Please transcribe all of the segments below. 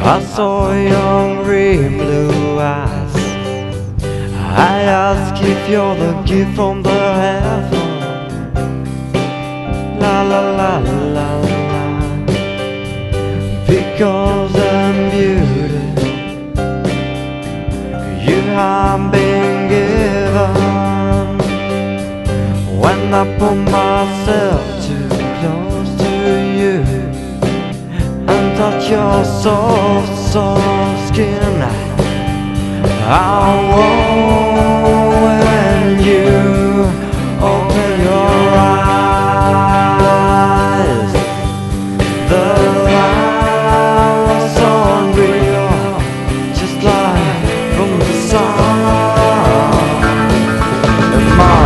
I saw your green blue eyes. I ask if you're the gift from the heaven. La la la la la. Because I'm beauty you have been given. When I put myself too close to you and touch your soft, soft skin, I want when you open your eyes. The light was unreal, just like from the sun. And my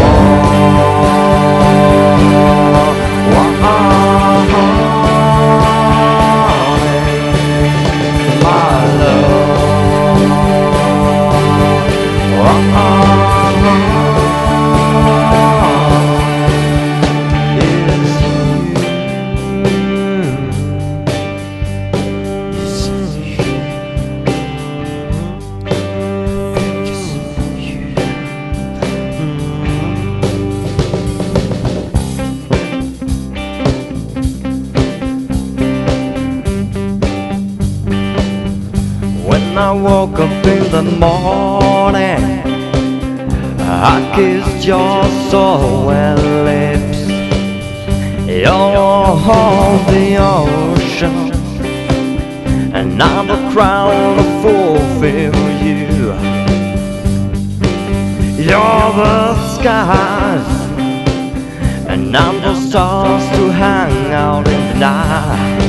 When I woke up in the morning, I kissed your soft wet lips. You're the ocean, and I'm the crown to fulfill you. You're the skies, and I'm the stars to hang out in the night.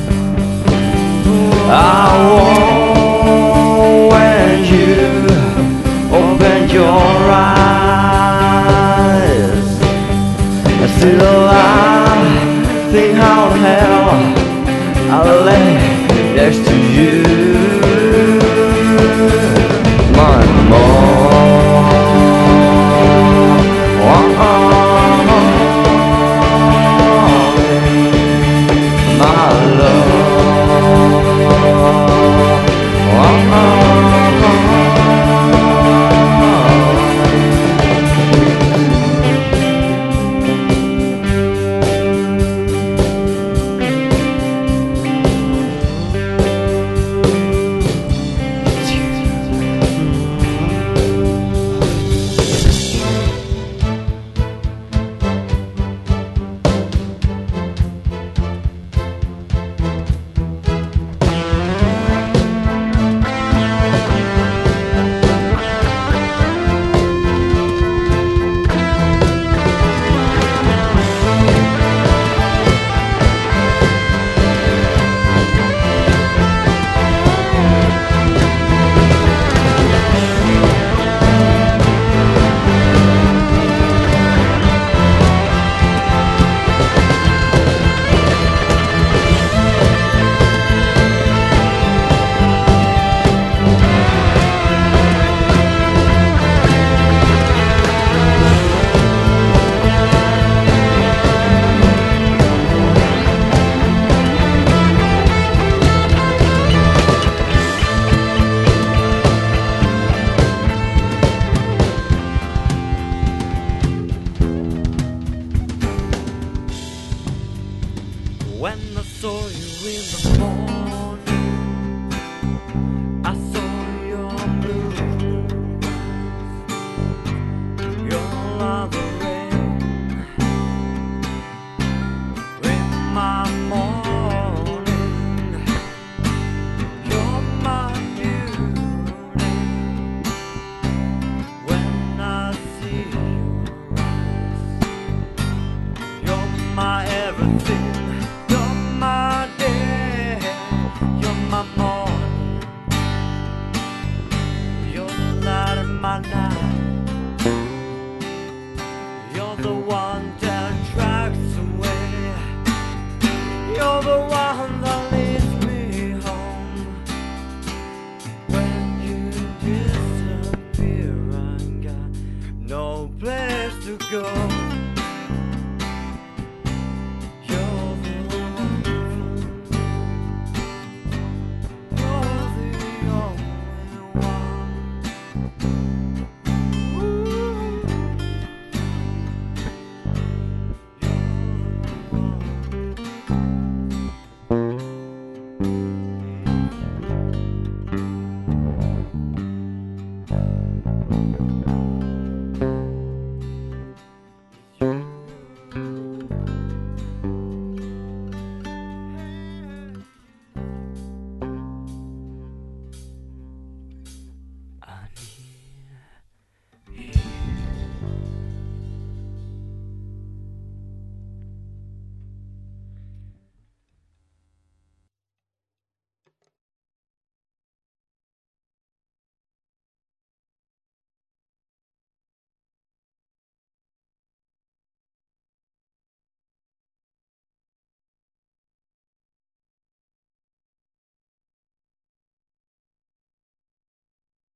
I want when you open your eyes. Still I think how the hell I'll lay next to you. My When I saw you in the morning, I saw your blue, your love rain in my morning. You're my beauty. When I see your eyes, you're my everything. My day, you're my morning, you're the light in my night, you're the one that drags away, you're the one